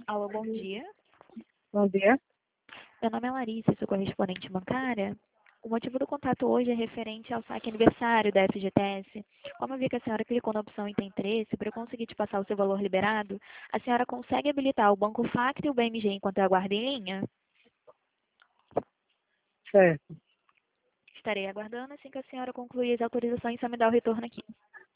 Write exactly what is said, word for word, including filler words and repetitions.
Alô, bom dia. Bom dia. Meu nome é Larissa, sou correspondente bancária. O motivo do contato hoje é referente ao saque aniversário da F G T S. Como eu vi que a senhora clicou na opção e tem interesse, para eu conseguir te passar o seu valor liberado, a senhora consegue habilitar o Banco Facto e o B M G enquanto eu aguardo em linha? Certo. Estarei aguardando, assim que a senhora concluir as autorizações, só me dá o retorno aqui.